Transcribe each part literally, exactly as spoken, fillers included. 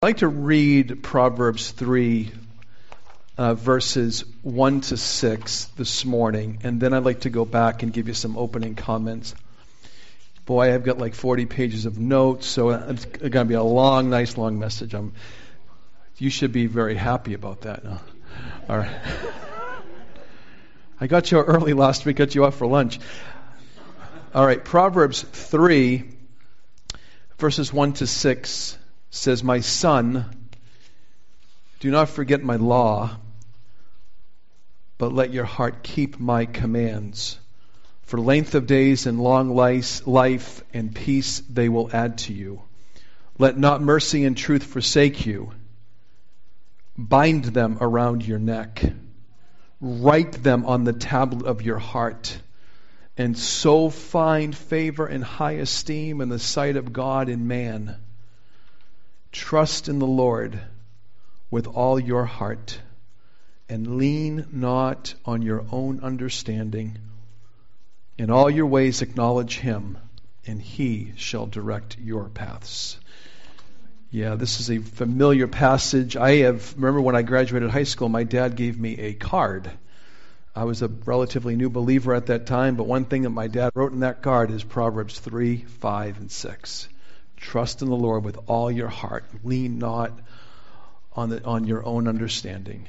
I'd like to read Proverbs three, uh, verses one to six this morning, and then I'd like to go back and give you some opening comments. Boy, I've got like forty pages of notes, so it's going to be a long, nice, long message. I'm, you should be very happy about that. No? All right. I got you early last week, got you out for lunch. All right, Proverbs three, verses one to six. Says, "My son, do not forget my law, but let your heart keep my commands. For length of days and long life, life and peace they will add to you. Let not mercy and truth forsake you. Bind them around your neck. Write them on the tablet of your heart. And so find favor and high esteem in the sight of God and man. Trust in the Lord with all your heart, and lean not on your own understanding. In all your ways acknowledge Him, and He shall direct your paths." Yeah, this is a familiar passage. I have remember when I graduated high school, my dad gave me a card. I was a relatively new believer at that time, but one thing that my dad wrote in that card is Proverbs three, five, and six. Trust in the Lord with all your heart. Lean not on the, on your own understanding.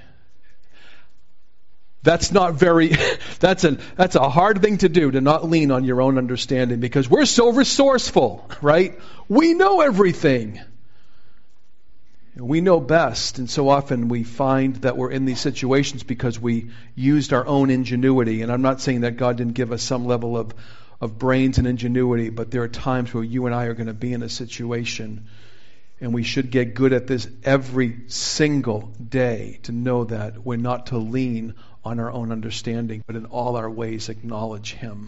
That's not very, that's a, that's a hard thing to do, to not lean on your own understanding, because we're so resourceful, right? We know everything. We know best, and so often we find that we're in these situations because we used our own ingenuity. And I'm not saying that God didn't give us some level of of brains and ingenuity, but there are times where you and I are going to be in a situation, and we should get good at this every single day to know that we're not to lean on our own understanding, but in all our ways acknowledge Him.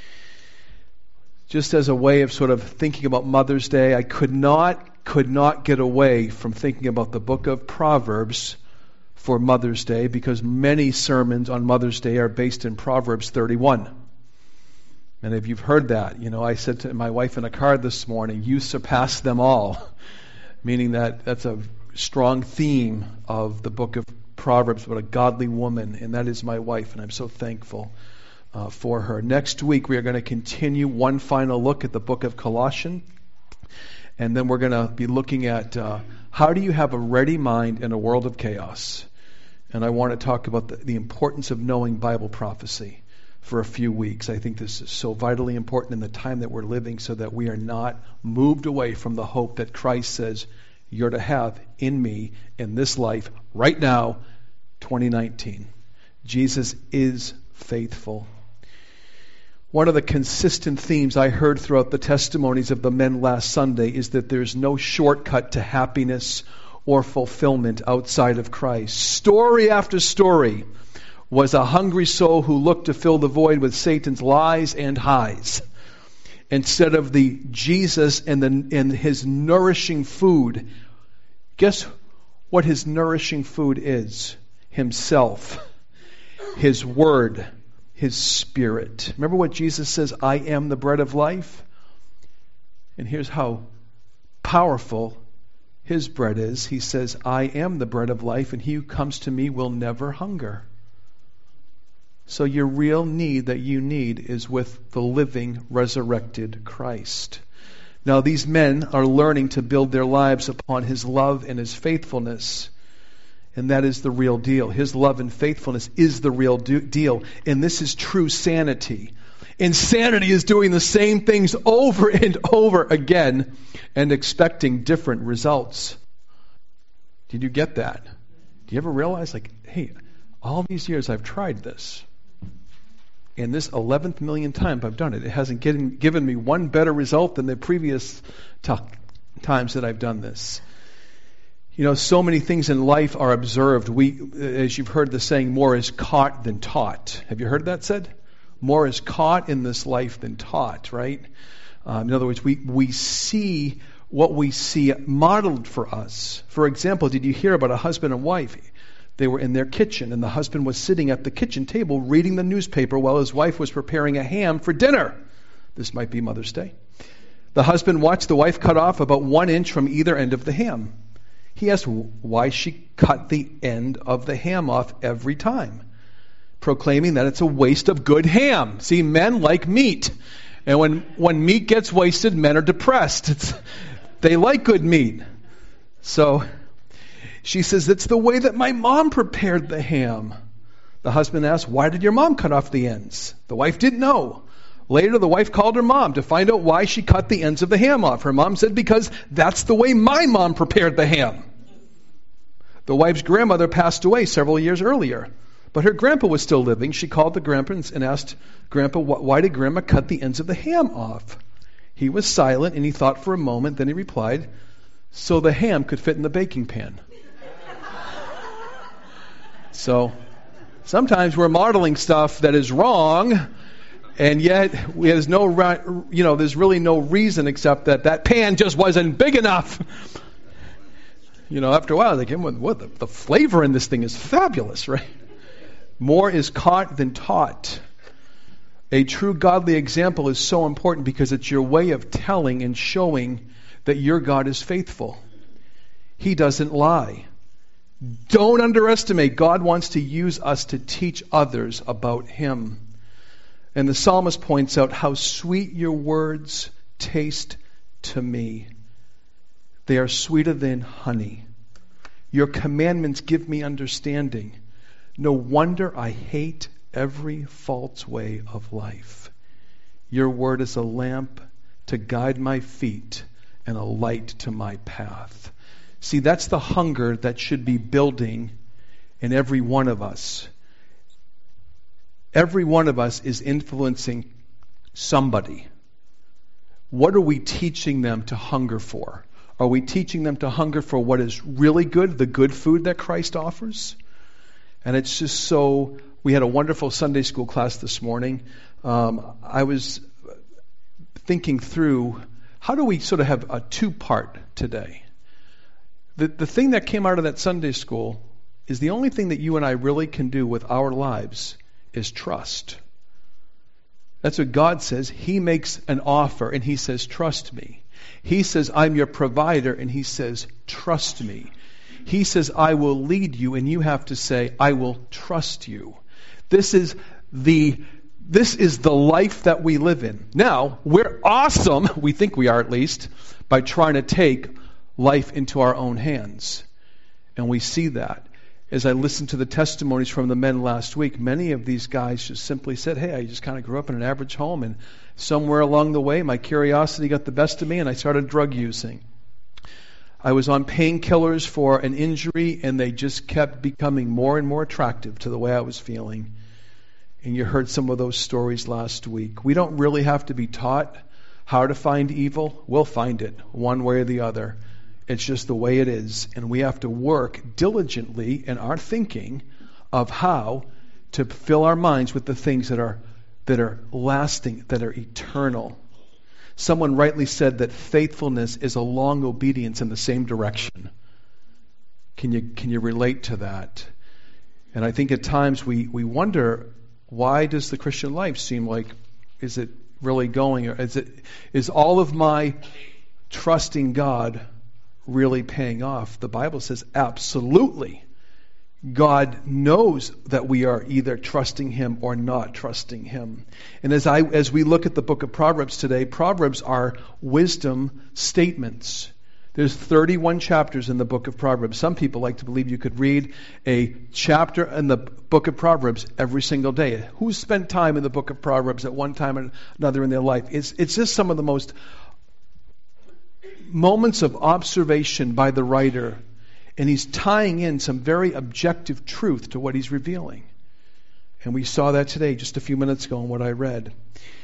Just as a way of sort of thinking about Mother's Day, I could not, could not get away from thinking about the book of Proverbs for Mother's Day, because many sermons on Mother's Day are based in Proverbs thirty-one. And if you've heard that, you know, I said to my wife in a car this morning, "You surpass them all," meaning that that's a strong theme of the book of Proverbs, but a godly woman, and that is my wife, and I'm so thankful uh, for her. Next week, we are going to continue one final look at the book of Colossians, and then we're going to be looking at uh, how do you have a ready mind in a world of chaos. And I want to talk about the, the importance of knowing Bible prophecy for a few weeks. I think this is so vitally important in the time that we're living, so that we are not moved away from the hope that Christ says you're to have in me in this life right now, twenty nineteen. Jesus is faithful. One of the consistent themes I heard throughout the testimonies of the men last Sunday is that there's no shortcut to happiness or fulfillment outside of Christ. Story after story was a hungry soul who looked to fill the void with Satan's lies and highs, instead of the Jesus and, the, and His nourishing food. Guess what His nourishing food is? Himself, His Word, His Spirit. Remember what Jesus says, "I am the bread of life"? And here's how powerful His bread is. He says, "I am the bread of life, and he who comes to me will never hunger." So your real need that you need is with the living, resurrected Christ. Now these men are learning to build their lives upon His love and His faithfulness. And that is the real deal. His love and faithfulness is the real do- deal. And this is true sanity. Insanity is doing the same things over and over again and expecting different results. Did you get that? Do you ever realize, like, hey, all these years I've tried this, and this eleventh million time I've done it, it hasn't given, given me one better result than the previous t- times that I've done this. You know, so many things in life are observed. We, as you've heard the saying, more is caught than taught. Have you heard that said? More is caught in this life than taught, right? Um, in other words, we, we see what we see modeled for us. For example, did you hear about a husband and wife? They were in their kitchen, and the husband was sitting at the kitchen table reading the newspaper while his wife was preparing a ham for dinner. This might be Mother's Day. The husband watched the wife cut off about one inch from either end of the ham. He asked why she cut the end of the ham off every time, proclaiming that it's a waste of good ham. See, men like meat. And when, when meat gets wasted, men are depressed. It's, they like good meat. So she says, it's the way that my mom prepared the ham. The husband asked, why did your mom cut off the ends? The wife didn't know. Later, the wife called her mom to find out why she cut the ends of the ham off. Her mom said, because that's the way my mom prepared the ham. The wife's grandmother passed away several years earlier, but her grandpa was still living. She called the grandpa and asked Grandpa, why did Grandma cut the ends of the ham off? He was silent, and he thought for a moment. Then he replied, so the ham could fit in the baking pan. So sometimes we're modeling stuff that is wrong, and yet there's no, you know, there's really no reason except that that pan just wasn't big enough. You know, after a while, they came with, what, the, the flavor in this thing is fabulous, right? More is caught than taught. A true godly example is so important because it's your way of telling and showing that your God is faithful. He doesn't lie. Don't underestimate. God wants to use us to teach others about Him. And the psalmist points out how sweet your words taste to me. They are sweeter than honey. Your commandments give me understanding. No wonder I hate every false way of life. Your word is a lamp to guide my feet and a light to my path. See, that's the hunger that should be building in every one of us. Every one of us is influencing somebody. What are we teaching them to hunger for? Are we teaching them to hunger for what is really good, the good food that Christ offers? And it's just so, we had a wonderful Sunday school class this morning. Um, I was thinking through, how do we sort of have a two-part today? The, the thing that came out of that Sunday school is the only thing that you and I really can do with our lives is trust. That's what God says. He makes an offer and He says, trust me. He says, I'm your provider, and He says, trust me. He says, I will lead you, and you have to say, I will trust you. This is the this is the life that we live in. Now, we're awesome, we think we are at least, by trying to take life into our own hands. And we see that. As I listened to the testimonies from the men last week, many of these guys just simply said, hey, I just kind of grew up in an average home, and somewhere along the way, my curiosity got the best of me, and I started drug using. I was on painkillers for an injury, and they just kept becoming more and more attractive to the way I was feeling. And you heard some of those stories last week. We don't really have to be taught how to find evil. We'll find it one way or the other. It's just the way it is. And we have to work diligently in our thinking of how to fill our minds with the things that are that are lasting, that are eternal. Someone rightly said that faithfulness is a long obedience in the same direction. Can you can you relate to that? And I think at times we, we wonder, why does the Christian life seem like, is it really going, or is it is all of my trusting God really paying off? The Bible says absolutely. God knows that we are either trusting Him or not trusting Him. And as I as we look at the book of Proverbs today, Proverbs are wisdom statements. There's thirty-one chapters in the book of Proverbs. Some people like to believe you could read a chapter in the book of Proverbs every single day. Who's spent time in the book of Proverbs at one time or another in their life? It's it's just some of the most moments of observation by the writer. And he's tying in some very objective truth to what he's revealing. And we saw that today, just a few minutes ago in what I read.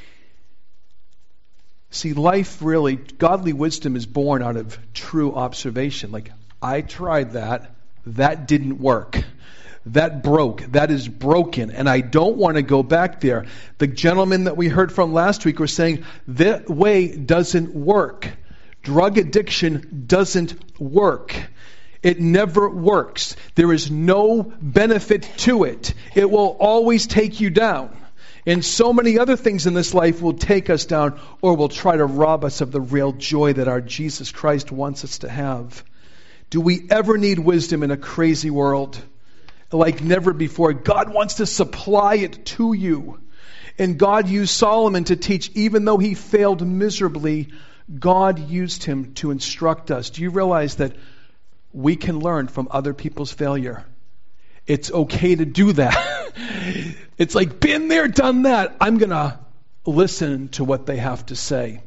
See, life really, godly wisdom is born out of true observation. Like, I tried that, that didn't work. That broke, that is broken, and I don't want to go back there. The gentleman that we heard from last week was saying, that way doesn't work. Drug addiction doesn't work. It never works. There is no benefit to it. It will always take you down. And so many other things in this life will take us down, or will try to rob us of the real joy that our Jesus Christ wants us to have. Do we ever need wisdom in a crazy world? Like never before. God wants to supply it to you. And God used Solomon to teach, even though he failed miserably, God used him to instruct us. Do you realize that we can learn from other people's failure? It's okay to do that. It's like, been there, done that. I'm going to listen to what they have to say.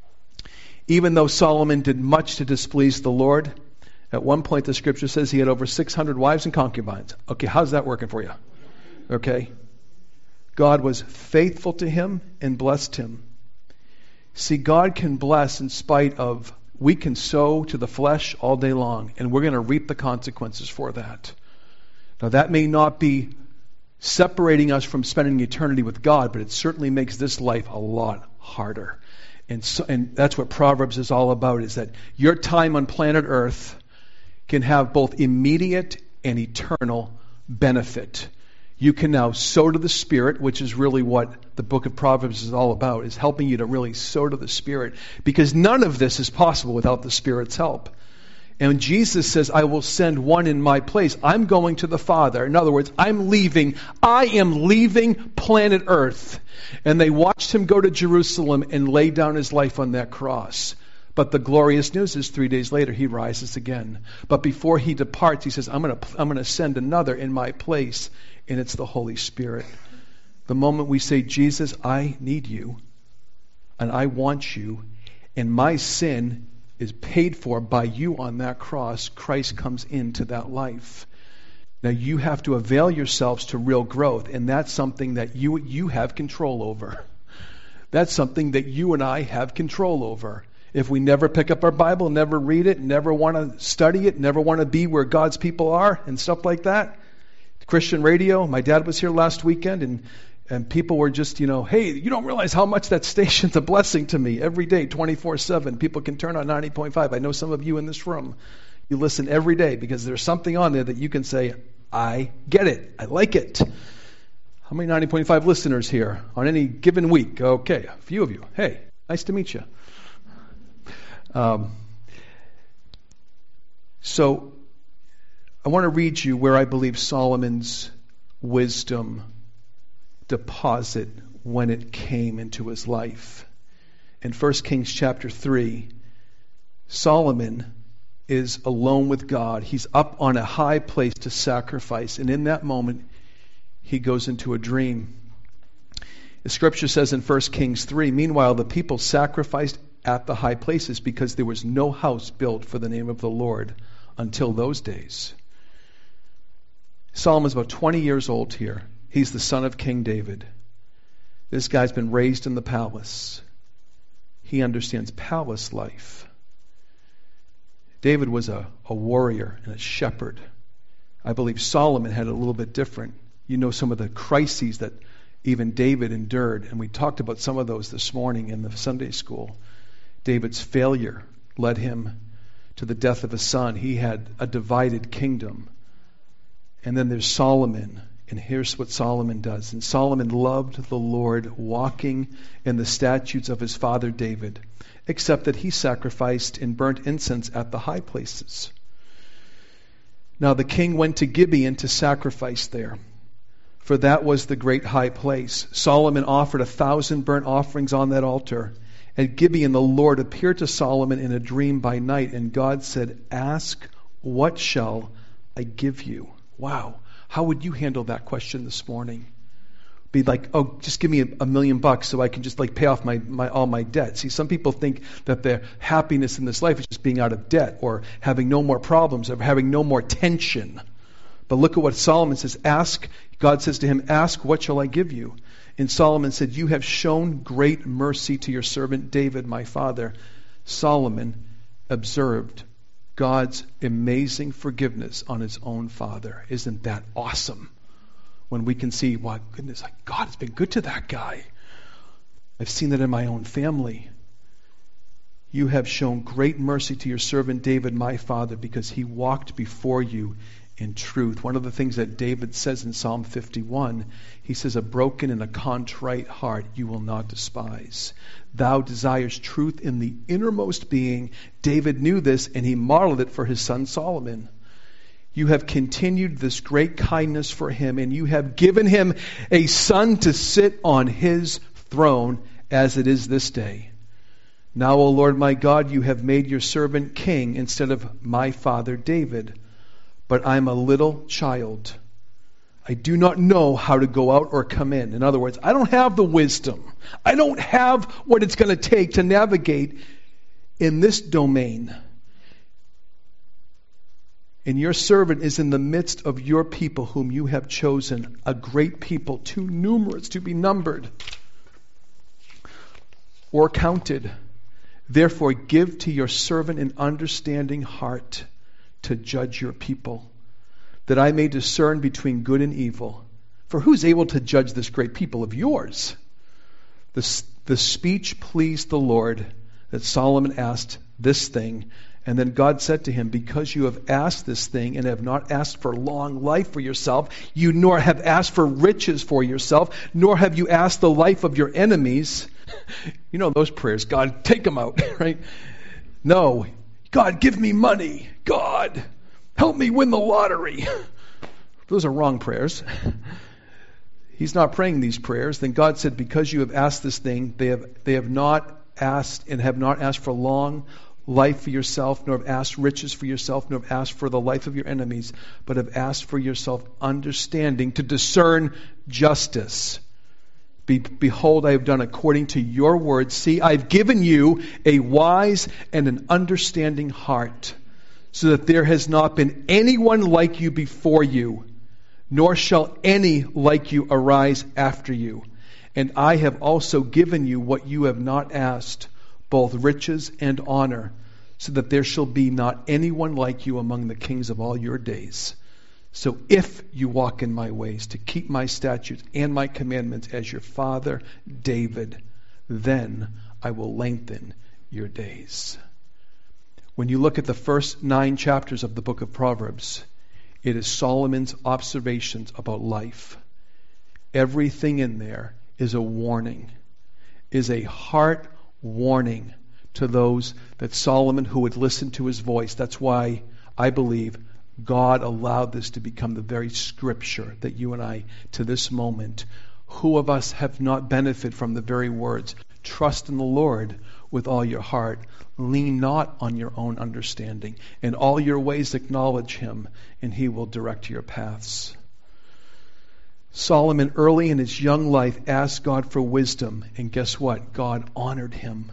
Even though Solomon did much to displease the Lord, at one point the scripture says he had over six hundred wives and concubines. Okay, how's that working for you? Okay. God was faithful to him and blessed him. See, God can bless in spite of, we can sow to the flesh all day long, and we're going to reap the consequences for that. Now, that may not be separating us from spending eternity with God, but it certainly makes this life a lot harder. And, so, and that's what Proverbs is all about, is that your time on planet Earth can have both immediate and eternal benefit. You can now sow to the Spirit, which is really what the book of Proverbs is all about, is helping you to really sow to the Spirit. Because none of this is possible without the Spirit's help. And Jesus says, I will send one in my place. I'm going to the Father. In other words, I'm leaving. I am leaving planet Earth. And they watched him go to Jerusalem and lay down his life on that cross. But the glorious news is three days later he rises again. But before he departs, he says, I'm going to I'm going to send another in my place, and it's the Holy Spirit. The moment we say, Jesus, I need you, and I want you, and my sin is paid for by you on that cross, Christ comes into that life. Now you have to avail yourselves to real growth, and that's something that you you have control over. That's something that you and I have control over. If we never pick up our Bible, never read it, never want to study it, never want to be where God's people are and stuff like that. Christian radio, my dad was here last weekend, and and people were just, you know, hey, you don't realize how much that station's a blessing to me. Every day, twenty-four seven, people can turn on ninety point five. I know some of you in this room, you listen every day because there's something on there that you can say, I get it, I like it. How many ninety point five listeners here on any given week? Okay, a few of you. Hey, nice to meet you. Um, so I want to read you where I believe Solomon's wisdom deposit when it came into his life. In First Kings chapter three, Solomon is alone with God. He's up on a high place to sacrifice, and in that moment he goes into a dream. The scripture says in First Kings three, meanwhile the people sacrificed at the high places because there was no house built for the name of the Lord until those days. Solomon's about twenty years old here. He's the son of King David. This guy's been raised in the palace. He understands palace life. David was a, a warrior and a shepherd. I believe Solomon had a little bit different. You know some of the crises that even David endured, and we talked about some of those this morning in the Sunday school. David's failure led him to the death of his son. He had a divided kingdom. And then there's Solomon, and here's what Solomon does. And Solomon loved the Lord, walking in the statutes of his father David, except that he sacrificed and burnt incense at the high places. Now the king went to Gibeon to sacrifice there, for that was the great high place. Solomon offered a thousand burnt offerings on that altar. At Gibeon, the Lord appeared to Solomon in a dream by night, and God said, ask, what shall I give you? Wow. How would you handle that question this morning? Be like, oh, just give me a, a million bucks so I can just like pay off my, my all my debt. See, some people think that their happiness in this life is just being out of debt or having no more problems or having no more tension. But look at what Solomon says. Ask, God says to him, ask, what shall I give you? And Solomon said, you have shown great mercy to your servant David, my father. Solomon observed God's amazing forgiveness on his own father. Isn't that awesome? When we can see, wow, goodness, God has been good to that guy. I've seen that in my own family. You have shown great mercy to your servant David, my father, because he walked before you in truth. One of the things that David says in Psalm fifty-one, he says, a broken and a contrite heart you will not despise. Thou desires truth in the innermost being. David knew this, and he modeled it for his son Solomon. You have continued this great kindness for him, and you have given him a son to sit on his throne as it is this day. Now, O Lord my God, you have made your servant king instead of my father David. But I am a little child. I do not know how to go out or come in. In other words, I don't have the wisdom. I don't have what it's going to take to navigate in this domain. And your servant is in the midst of your people whom you have chosen, a great people, too numerous to be numbered or counted. Therefore, give to your servant an understanding heart to judge your people, that I may discern between good and evil. For who's able to judge this great people of yours? The, the speech pleased the Lord that Solomon asked this thing. And then God said to him, because you have asked this thing and have not asked for long life for yourself, you nor have asked for riches for yourself, nor have you asked the life of your enemies. You know those prayers, God, take them out, right? No, God, give me money. God, help me win the lottery. Those are wrong prayers. He's not praying these prayers. Then God said, because you have asked this thing, they have they have not asked and have not asked for long life for yourself, nor have asked riches for yourself, nor have asked for the life of your enemies, but have asked for yourself understanding to discern justice. Be, behold, I have done according to your word. See, I've given you a wise and an understanding heart, so that there has not been anyone like you before you, nor shall any like you arise after you. And I have also given you what you have not asked, both riches and honor, so that there shall be not anyone like you among the kings of all your days. So if you walk in my ways to keep my statutes and my commandments as your father David, then I will lengthen your days. When you look at the first nine chapters of the book of Proverbs, it is Solomon's observations about life. Everything in there is a warning, is a heart warning to those that Solomon who would listen to his voice. That's why I believe God allowed this to become the very scripture that you and I, to this moment, who of us have not benefited from the very words, trust in the Lord with all your heart, lean not on your own understanding, in all your ways acknowledge him, and he will direct your paths. Solomon, early in his young life, asked God for wisdom, and guess what? God honored him.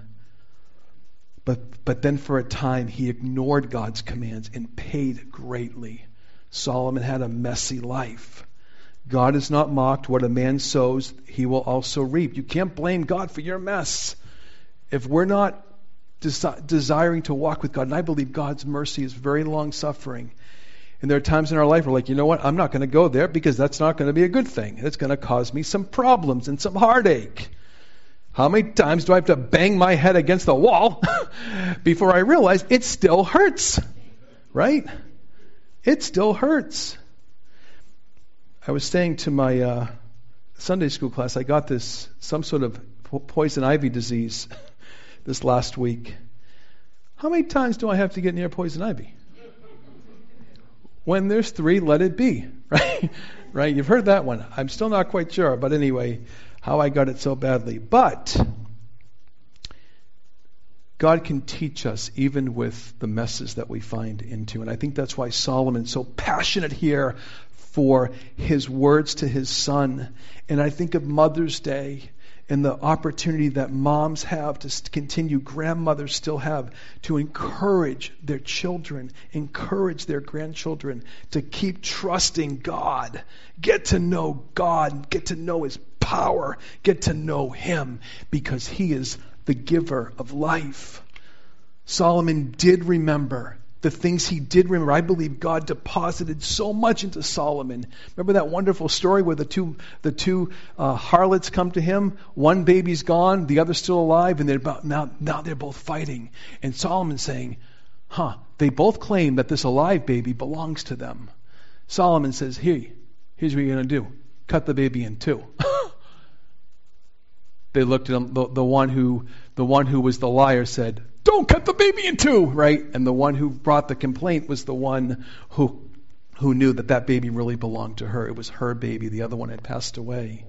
But, but then for a time, he ignored God's commands and paid greatly. Solomon had a messy life. God is not mocked. What a man sows, he will also reap. You can't blame God for your mess. If we're not desi- desiring to walk with God, and I believe God's mercy is very long-suffering, and there are times in our life we're like, you know what, I'm not going to go there because that's not going to be a good thing. It's going to cause me some problems and some heartache. How many times do I have to bang my head against the wall before I realize it still hurts? Right? It still hurts. I was saying to my uh, Sunday school class, I got this, some sort of po- poison ivy disease this last week. How many times do I have to get near poison ivy? When there's three, let it be. Right? Right? You've heard that one. I'm still not quite sure, but anyway, how I got it so badly. But God can teach us even with the messes that we find into. And I think that's why Solomon's so passionate here for his words to his son. And I think of Mother's Day and the opportunity that moms have to continue, grandmothers still have, to encourage their children, encourage their grandchildren to keep trusting God, get to know God, get to know his power, get to know him, because he is the giver of life. Solomon did remember the things he did remember. I believe God deposited so much into Solomon. Remember that wonderful story where the two the two uh, harlots come to him? One baby's gone, the other's still alive, and they're about now now they're both fighting. And Solomon's saying, huh, they both claim that this alive baby belongs to them. Solomon says, here, here's what you're going to do. Cut the baby in two. They looked at him, the, the one who the one who was the liar said, don't cut the baby in two, right? And the one who brought the complaint was the one who who knew that that baby really belonged to her. It was her baby. The other one had passed away.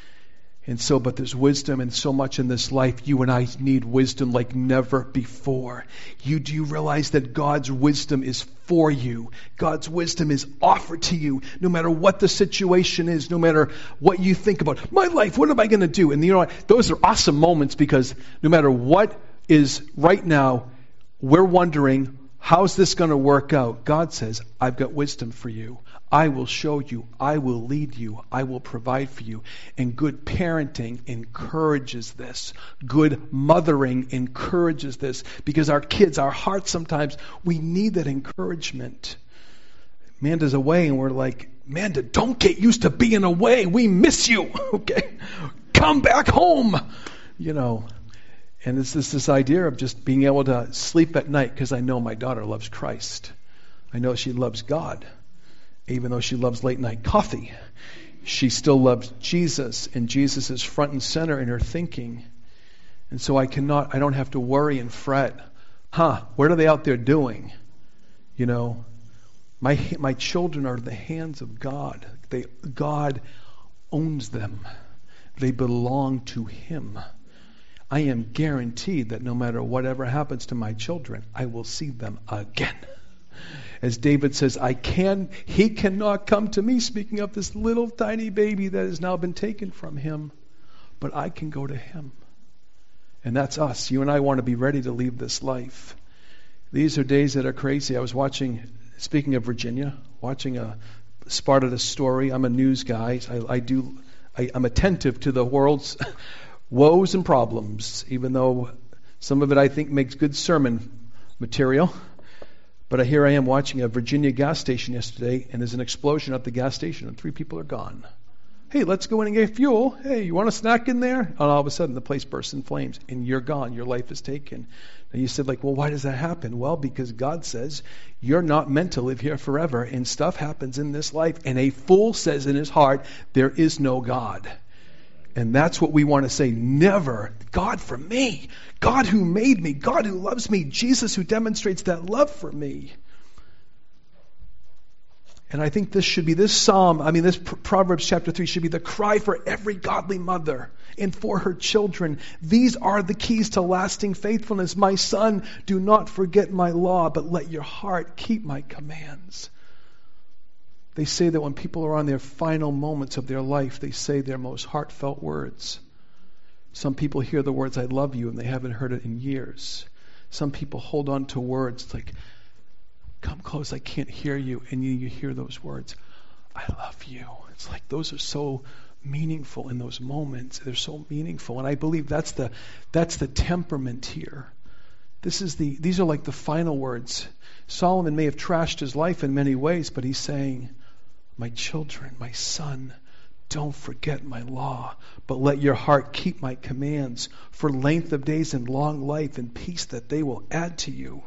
And so, but there's wisdom and so much in this life. You and I need wisdom like never before. You, do you realize that God's wisdom is for you? God's wisdom is offered to you no matter what the situation is, no matter what you think about. My life, what am I going to do? And you know what? Those are awesome moments because no matter what is right now, we're wondering, how's this going to work out? God says, I've got wisdom for you. I will show you. I will lead you. I will provide for you. And good parenting encourages this. Good mothering encourages this. Because our kids, our hearts sometimes, we need that encouragement. Amanda's away and we're like, Amanda, don't get used to being away. We miss you. Okay? Come back home. You know. And it's this, this idea of just being able to sleep at night because I know my daughter loves Christ. I know she loves God. Even though she loves late night coffee, she still loves Jesus, and Jesus is front and center in her thinking. And so I cannot, I don't have to worry and fret. Huh, what are they out there doing? You know, my my children are in the hands of God. They, God owns them. They belong to Him. I am guaranteed that no matter whatever happens to my children, I will see them again. As David says, I can, he cannot come to me, speaking of this little tiny baby that has now been taken from him, but I can go to him. And that's us. You and I want to be ready to leave this life. These are days that are crazy. I was watching, speaking of Virginia, watching a Spartacus story. I'm a news guy. I, I do, I, I'm attentive to the world's woes and problems, even though some of it I think makes good sermon material. But here I am watching a Virginia gas station yesterday, and there's an explosion at the gas station, and three people are gone. Hey, let's go in and get fuel. Hey, you want a snack in there? And all of a sudden, the place bursts in flames, and you're gone. Your life is taken. And you said, like, well, why does that happen? Well, because God says you're not meant to live here forever, and stuff happens in this life. And a fool says in his heart, there is no God. And that's what we want to say. Never. God for me. God who made me. God who loves me. Jesus who demonstrates that love for me. And I think this should be, this psalm, I mean this Proverbs chapter three should be the cry for every godly mother and for her children. These are the keys to lasting faithfulness. My son, do not forget my law, but let your heart keep my commands. They say that when people are on their final moments of their life, they say their most heartfelt words. Some people hear the words, I love you, and they haven't heard it in years. Some people hold on to words like, come close, I can't hear you. And you, you hear those words, I love you. It's like those are so meaningful in those moments. They're so meaningful. And I believe that's the that's the temperament here. This is the these are like the final words. Solomon may have trashed his life in many ways, but he's saying, my children, my son, don't forget my law, but let your heart keep my commands for length of days and long life and peace that they will add to you.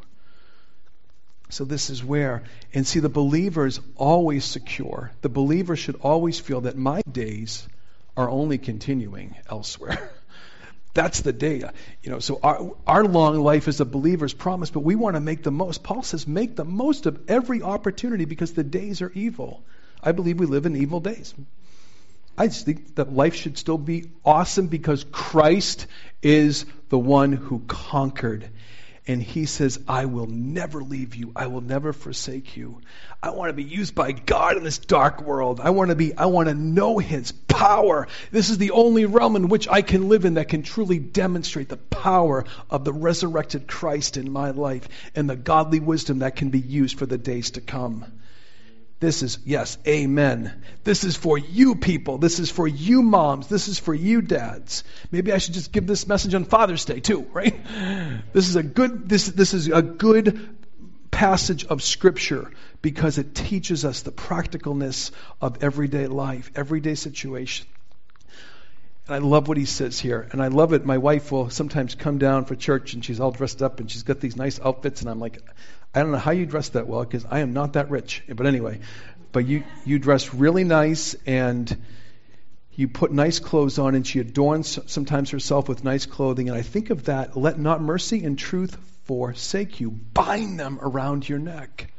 So this is where, and see, the believer is always secure. The believer should always feel that my days are only continuing elsewhere. That's the day. You know, so our, our long life is a believer's promise, but we want to make the most. Paul says, make the most of every opportunity because the days are evil. I believe we live in evil days. I just think that life should still be awesome because Christ is the one who conquered. And he says, I will never leave you. I will never forsake you. I want to be used by God in this dark world. I want to be, I want to know his power. This is the only realm in which I can live in that can truly demonstrate the power of the resurrected Christ in my life and the godly wisdom that can be used for the days to come. This is, yes, amen. This is for you people. This is for you moms. This is for you dads. Maybe I should just give this message on Father's Day too, right? This is a good, this, this is a good passage of Scripture because it teaches us the practicalness of everyday life, everyday situation. And I love what he says here. And I love it. My wife will sometimes come down for church and she's all dressed up and she's got these nice outfits. And I'm like, I don't know how you dress that well because I am not that rich. But anyway, but you, you dress really nice and you put nice clothes on, and she adorns sometimes herself with nice clothing. And I think of that, let not mercy and truth forsake you. Bind them around your neck.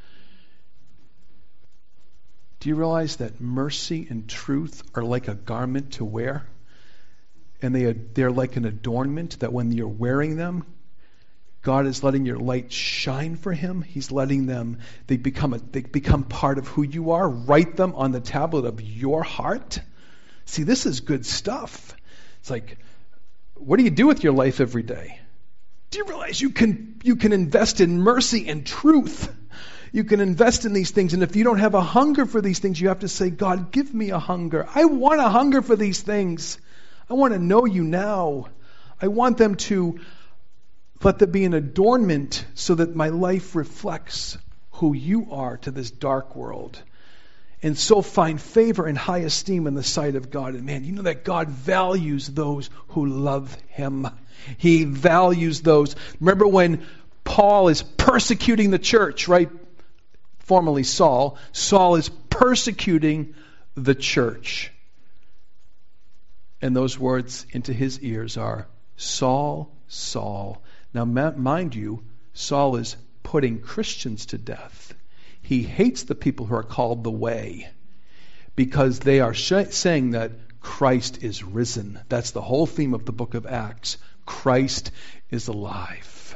Do you realize that mercy and truth are like a garment to wear? And they are, they're like an adornment that when you're wearing them, God is letting your light shine for Him. He's letting them, they become, a, they become part of who you are. Write them on the tablet of your heart. See, this is good stuff. It's like, what do you do with your life every day? Do you realize you can you can invest in mercy and truth? You can invest in these things. And if you don't have a hunger for these things, you have to say, God, give me a hunger. I want a hunger for these things. I want to know you now. I want them to let there be an adornment so that my life reflects who you are to this dark world. And so find favor and high esteem in the sight of God. And man, you know that God values those who love Him. He values those. Remember when Paul is persecuting the church, right? Formerly Saul. Saul is persecuting the church. And those words into his ears are, Saul, Saul. Now mind you, Saul is putting Christians to death. He hates the people who are called the way because they are sh- saying that Christ is risen. That's the whole theme of the book of Acts. Christ is alive.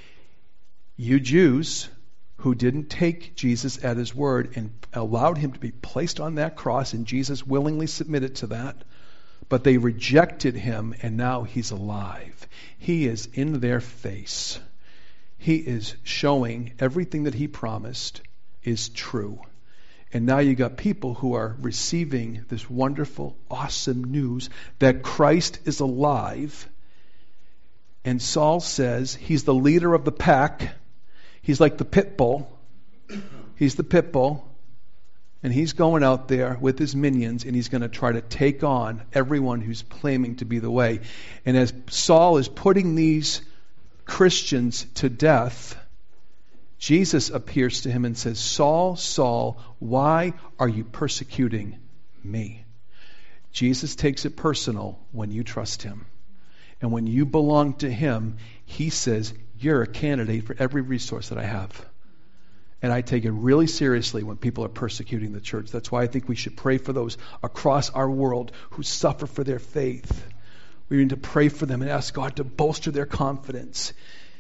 You Jews who didn't take Jesus at His word and allowed Him to be placed on that cross, and Jesus willingly submitted to that, but they rejected Him, and now He's alive. He is in their face. He is showing everything that He promised is true. And now you got people who are receiving this wonderful, awesome news that Christ is alive. And Saul says he's the leader of the pack. He's like the pit bull. He's the pit bull. And he's going out there with his minions, and he's going to try to take on everyone who's claiming to be the way. And as Saul is putting these Christians to death, Jesus appears to him and says, Saul, Saul, why are you persecuting me? Jesus takes it personal when you trust Him. And when you belong to Him, He says, you're a candidate for every resource that I have. And I take it really seriously when people are persecuting the church. That's why I think we should pray for those across our world who suffer for their faith. We need to pray for them and ask God to bolster their confidence.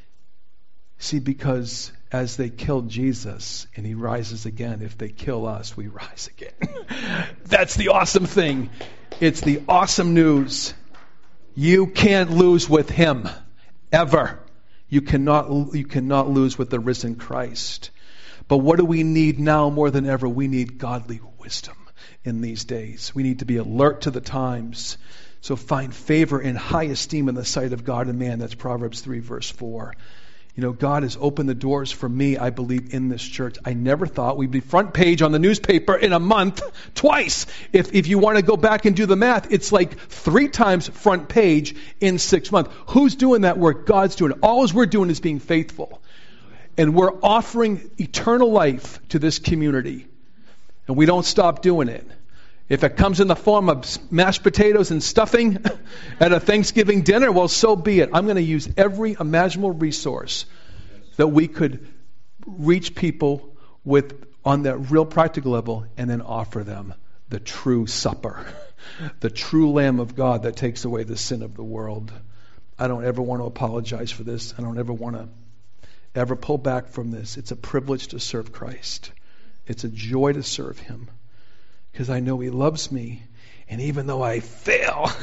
See, because as they killed Jesus and He rises again, if they kill us, we rise again. That's the awesome thing. It's the awesome news. You can't lose with Him, ever. You cannot, you cannot lose with the risen Christ. But what do we need now more than ever? We need godly wisdom in these days. We need to be alert to the times. So find favor and high esteem in the sight of God and man. That's Proverbs three, verse four. You know, God has opened the doors for me, I believe, in this church. I never thought we'd be front page on the newspaper in a month, twice. If if you want to go back and do the math, it's like three times front page in six months. Who's doing that work? God's doing it. All we're doing is being faithful. And we're offering eternal life to this community. And we don't stop doing it. If it comes in the form of mashed potatoes and stuffing at a Thanksgiving dinner, well, so be it. I'm going to use every imaginable resource that we could reach people with on that real practical level and then offer them the true supper, the true Lamb of God that takes away the sin of the world. I don't ever want to apologize for this. I don't ever want to ever pull back from this. It's a privilege to serve Christ. It's a joy to serve Him. Because I know He loves me. And even though I fail,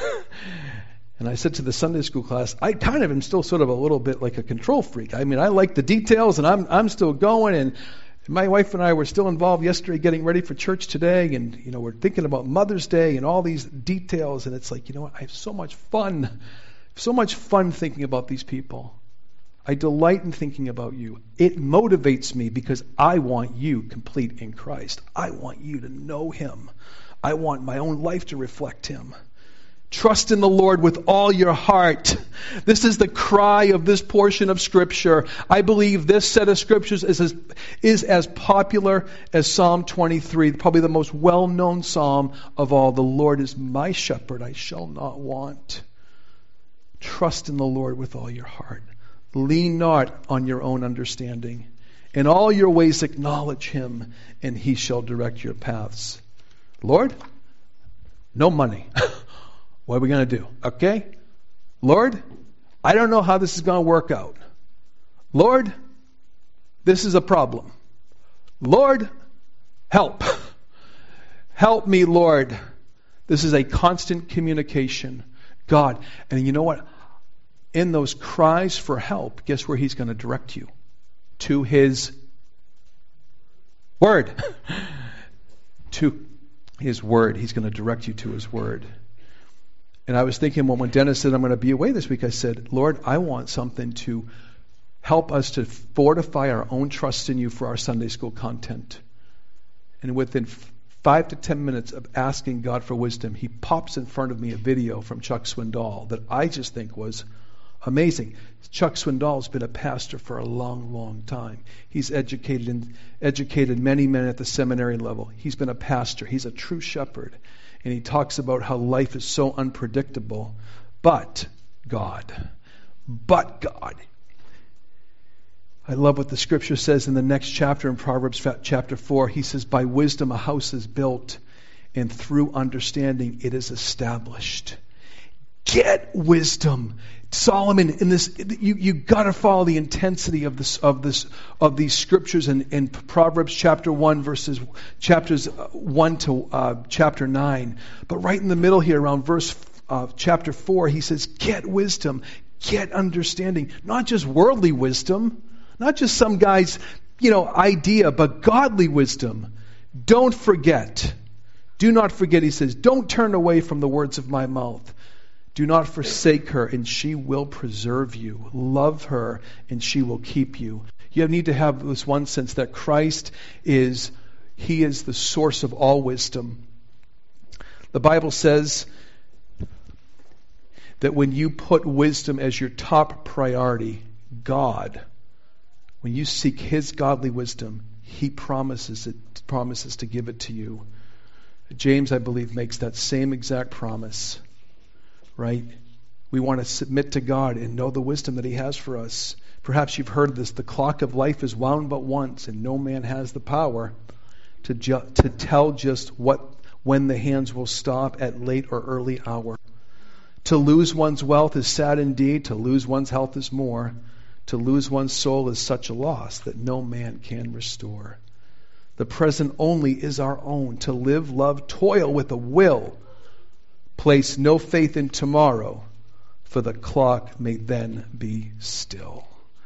and I said to the Sunday school class, I kind of am still sort of a little bit like a control freak. I mean, I like the details, and I'm I'm still going. And my wife and I were still involved yesterday getting ready for church today. And, you know, we're thinking about Mother's Day and all these details. And it's like, you know what, I have so much fun. So much fun thinking about these people. I delight in thinking about you. It motivates me because I want you complete in Christ. I want you to know Him. I want my own life to reflect Him. Trust in the Lord with all your heart. This is the cry of this portion of Scripture. I believe this set of Scriptures is as, is as popular as Psalm twenty-three, probably the most well-known psalm of all. The Lord is my shepherd, I shall not want. Trust in the Lord with all your heart. Lean not on your own understanding. In all your ways acknowledge Him, and He shall direct your paths. Lord, no money. What are we going to do? Okay? Lord, I don't know how this is going to work out. Lord, this is a problem. Lord, help. Help me, Lord. This is a constant communication. God. And you know what? In those cries for help, guess where He's going to direct you? To His Word. To His Word. He's going to direct you to His Word. And I was thinking, well, when Dennis said, I'm going to be away this week, I said, Lord, I want something to help us to fortify our own trust in You for our Sunday school content. And within five to ten minutes of asking God for wisdom, He pops in front of me a video from Chuck Swindoll that I just think was amazing. Chuck Swindoll's been a pastor for a long, long time. He's educated in, educated many men at the seminary level. He's been a pastor. He's a true shepherd. And he talks about how life is so unpredictable. But God. But God. I love what the Scripture says in the next chapter in Proverbs chapter four. He says, by wisdom a house is built, and through understanding it is established. Get wisdom. Solomon, in this, you you got to follow the intensity of this of this of these scriptures in, in Proverbs chapter one verses chapters one to uh, chapter nine. But right in the middle here, around verse uh, chapter four, he says, "Get wisdom, get understanding, not just worldly wisdom, not just some guy's you know idea, but godly wisdom. Don't forget, do not forget." He says, "Don't turn away from the words of my mouth." Do not forsake her, and she will preserve you. Love her, and she will keep you. You need to have this one sense that Christ is, He is the source of all wisdom. The Bible says that when you put wisdom as your top priority, God, when you seek His godly wisdom, He promises it, promises to give it to you. James, I believe, makes that same exact promise. Right? We want to submit to God and know the wisdom that He has for us. Perhaps you've heard this. The clock of life is wound but once, and no man has the power to ju- to tell just what when the hands will stop at late or early hour. To lose one's wealth is sad indeed. To lose one's health is more. To lose one's soul is such a loss that no man can restore. The present only is our own. To live, love, toil with a will. Place no faith in tomorrow, for the clock may then be still.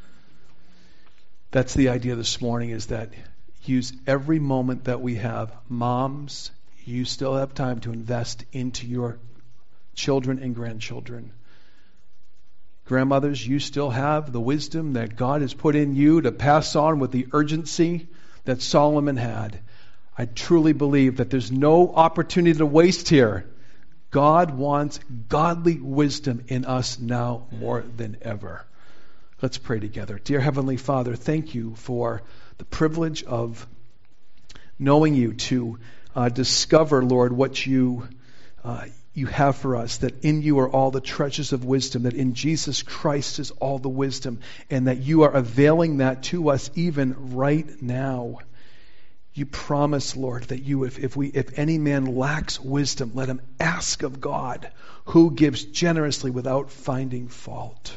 That's the idea this morning, is that use every moment that we have. Moms, you still have time to invest into your children and grandchildren. Grandmothers, you still have the wisdom that God has put in you to pass on with the urgency that Solomon had. I truly believe that there's no opportunity to waste here. God wants godly wisdom in us now more than ever. Let's pray together. Dear Heavenly Father, thank You for the privilege of knowing You, to uh, discover, Lord, what You uh, You have for us, that in You are all the treasures of wisdom, that in Jesus Christ is all the wisdom, and that You are availing that to us even right now. You promise, Lord, that You, if, if we, if any man lacks wisdom, let him ask of God, who gives generously without finding fault.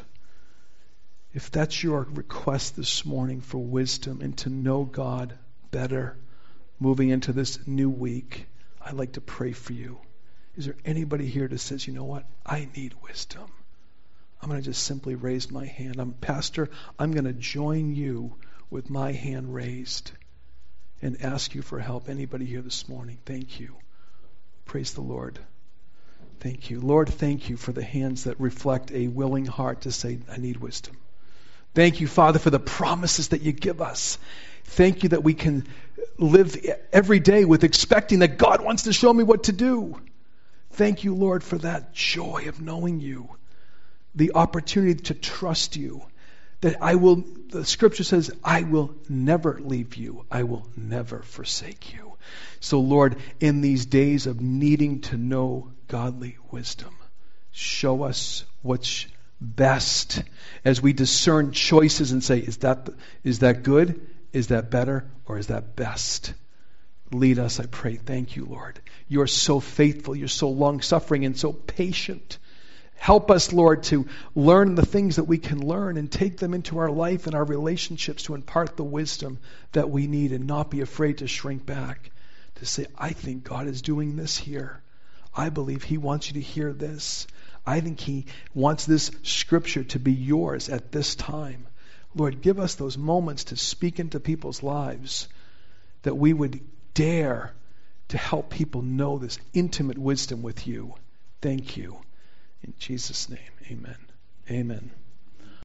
If that's your request this morning for wisdom and to know God better, moving into this new week, I'd like to pray for you. Is there anybody here that says, you know what, I need wisdom? I'm going to just simply raise my hand. I'm Pastor, I'm going to join you with my hand raised and ask you for help. Anybody here this morning? Thank you. Praise the Lord. Thank you. Lord, thank You for the hands that reflect a willing heart to say, I need wisdom. Thank You, Father, for the promises that You give us. Thank You that we can live every day with expecting that God wants to show me what to do. Thank you, Lord, for that joy of knowing you, the opportunity to trust you, that I will, the scripture says, I will never leave you. I will never forsake you. So, Lord, in these days of needing to know godly wisdom, show us what's best as we discern choices and say, is that, is that good? Is that better? Or is that best? Lead us, I pray. Thank you, Lord. You are so faithful. You're so long-suffering and so patient. Help us, Lord, to learn the things that we can learn and take them into our life and our relationships to impart the wisdom that we need and not be afraid to shrink back, to say, I think God is doing this here. I believe He wants you to hear this. I think He wants this scripture to be yours at this time. Lord, give us those moments to speak into people's lives, that we would dare to help people know this intimate wisdom with you. Thank you. In Jesus' name, amen. Amen.